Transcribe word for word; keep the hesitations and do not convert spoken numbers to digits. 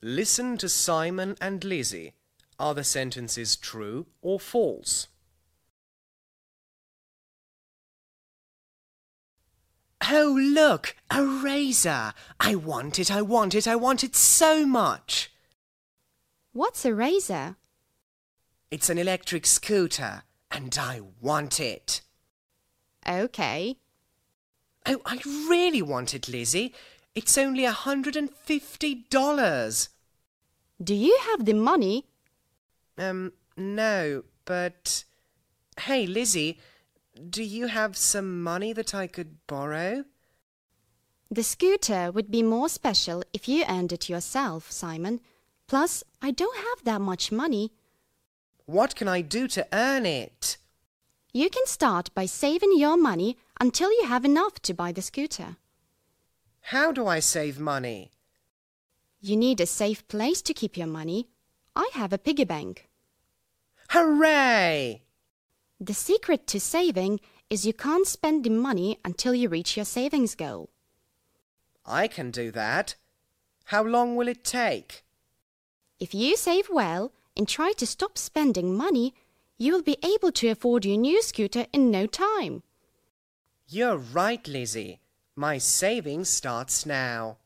Listen to Simon and Lizzie. Are the sentences true or false? Oh, look! A razor! I want it, I want it, I want it so much! What's a razor? It's an electric scooter, and I want it. Okay. Oh, I really want it, Lizzie. It's only a hundred and fifty dollars. Do you have the money? Um, no, but... Hey, Lizzie, do you have some money that I could borrow? The scooter would be more special if you earned it yourself, Simon. Plus, I don't have that much money. What can I do to earn it? You can start by saving your money until you have enough to buy the scooter. How do I save money? You need a safe place to keep your money. I have a piggy bank. Hooray! The secret to saving is you can't spend the money until you reach your savings goal. I can do that. How long will it take? If you save well and try to stop spending money, you will be able to afford your new scooter in no time. You're right, Lizzie. My saving starts now.